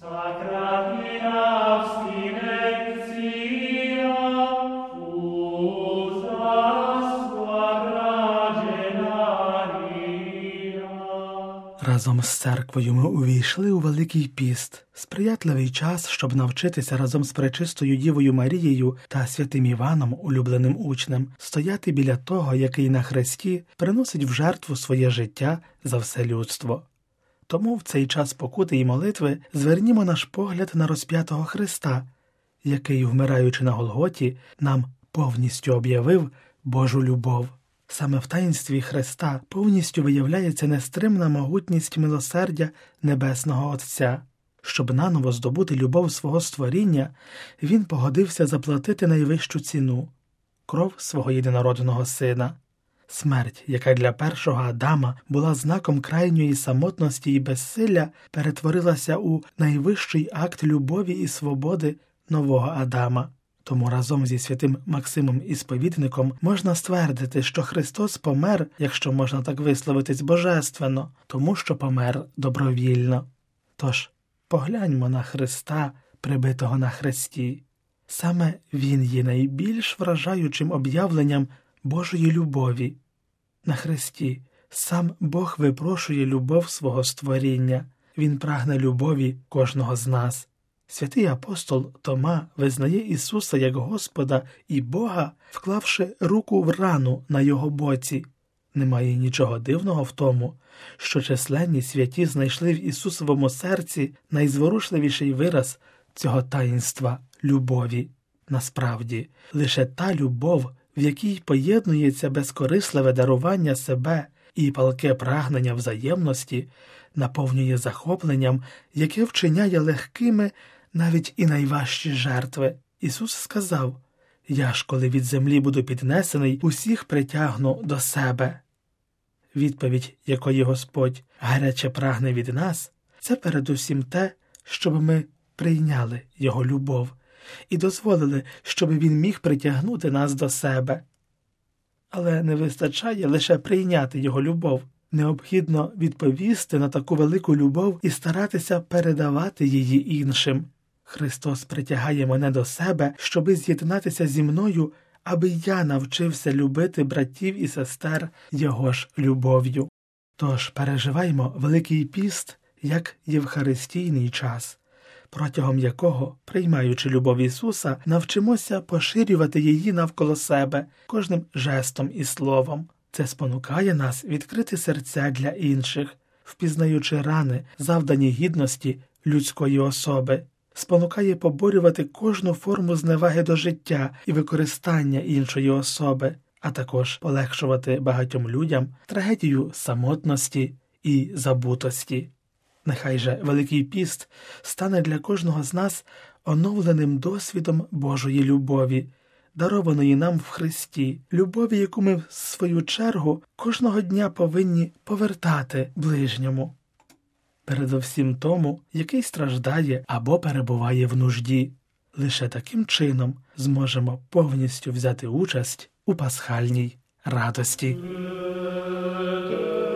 Разом з церквою ми увійшли у Великий піст, сприятливий час, щоб навчитися разом з Пречистою Дівою Марією та святим Іваном, улюбленим учнем, стояти біля того, який на хресті приносить в жертву своє життя за все людство. Тому в цей час покути і молитви звернімо наш погляд на розп'ятого Христа, який, вмираючи на Голготі, нам повністю об'явив Божу любов. Саме в таїнстві Христа повністю виявляється нестримна могутність милосердя Небесного Отця. Щоб наново здобути любов свого створіння, Він погодився заплатити найвищу ціну – кров свого єдинородного Сина. Смерть, яка для першого Адама була знаком крайньої самотності і безсилля, перетворилася у найвищий акт любові і свободи нового Адама. Тому разом зі святим Максимом Ісповідником можна ствердити, що Христос помер, якщо можна так висловитись, божественно, тому що помер добровільно. Тож, погляньмо на Христа, прибитого на хресті. Саме Він є найбільш вражаючим об'явленням Божої любові. На хресті сам Бог випрошує любов свого створіння. Він прагне любові кожного з нас. Святий апостол Тома визнає Ісуса як Господа і Бога, вклавши руку в рану на Його боці. Немає нічого дивного в тому, що численні святі знайшли в Ісусовому серці найзворушливіший вираз цього таїнства – любові. Насправді, лише та любов, в якій поєднується безкорисливе дарування себе і палке прагнення взаємності, наповнює захопленням, яке вчиняє легкими навіть і найважчі жертви. Ісус сказав: «Я ж, коли від землі буду піднесений, усіх притягну до себе». Відповідь, якої Господь гаряче прагне від нас, це передусім те, щоб ми прийняли Його любов і дозволили, щоб Він міг притягнути нас до себе. Але не вистачає лише прийняти Його любов. Необхідно відповісти на таку велику любов і старатися передавати її іншим. Христос притягає мене до себе, щоби з'єднатися зі мною, аби я навчився любити братів і сестер Його ж любов'ю. Тож переживаймо Великий піст як євхаристійний час, протягом якого, приймаючи любов Ісуса, навчимося поширювати її навколо себе кожним жестом і словом. Це спонукає нас відкрити серця для інших, впізнаючи рани, завдані гідності людської особи, спонукає поборювати кожну форму зневаги до життя і використання іншої особи, а також полегшувати багатьом людям трагедію самотності і забутості. Нехай же Великий піст стане для кожного з нас оновленим досвідом Божої любові, дарованої нам в Христі, любові, яку ми, в свою чергу, кожного дня повинні повертати ближньому. Передовсім тому, який страждає або перебуває в нужді. Лише таким чином зможемо повністю взяти участь у пасхальній радості.